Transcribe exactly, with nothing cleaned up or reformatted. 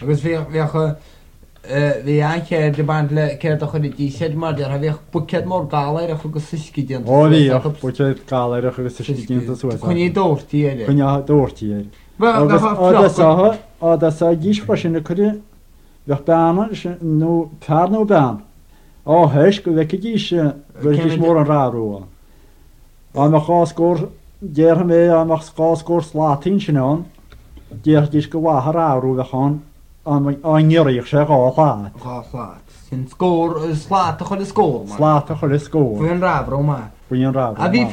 Agus fi fi an lle dy band le cedd o'ch wedi dised mardiar, a fi'ch bwced mor gael eich o'ch ysysgu diant. O fi, bwced gael eich o'ch ysysgu diant o swesa. Chwni dwr ti eri. Chwni dwr ti eri. O dasa ho, o dasa gys brasyn y cwri, fi'ch ban nhw, par nhw ban. O hys, gwydde gys, gwydde gys mor yn rar o. A mae chos gwr, dier hynny, a mae chos gwr slatin sy'n o'n, dier gys gywah ar awr o fechon, a mae'n nyrich sy'n go llad. Go llad. Sy'n sgwr, slat o'ch oedd y sgwr. Slat o'ch oedd y sgwr. Fwy'n rafr o ma. Fwy'n rafr o ma.